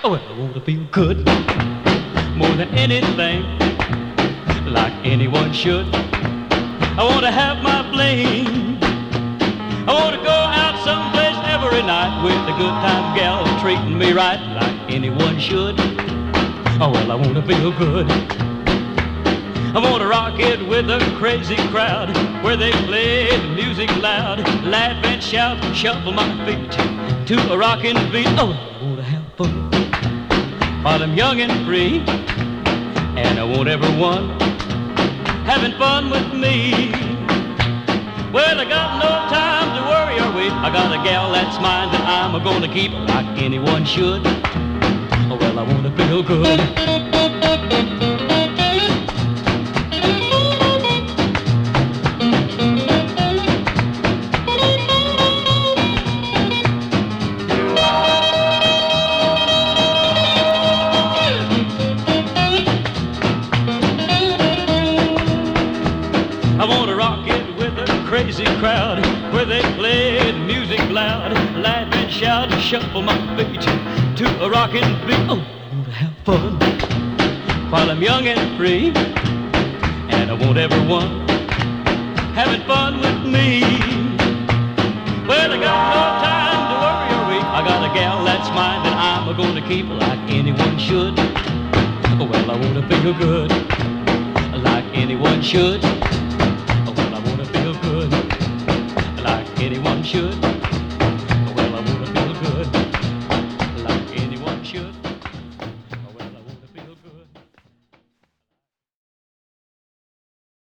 Oh, well, I want to feel good more than anything, like anyone should. I want to have my bling. I want to go out someplace every night with a good time gal treating me right, like anyone should. Oh, well, I want to feel good. I want to rock it with a crazy crowd where they play the music loud, laugh and shout, shuffle my feet to a rockin' beat. Oh, I want to have fun while I'm young and free, and I want everyone having fun with me. Well, I got no time to worry or wait. I got a gal that's mine that I'm gonna keep like anyone should. Oh, well, I want to feel good. I want to rock it with a crazy crowd where they play the music loud, laugh and shout, shuffle my feet to a rockin' beat. Oh, I want to have fun while I'm young and free, and I want everyone having fun with me. Well, I got no time to worry or wait. I got a gal that's mine that I'm gonna keep like anyone should. Oh, well, I want to feel good like anyone should.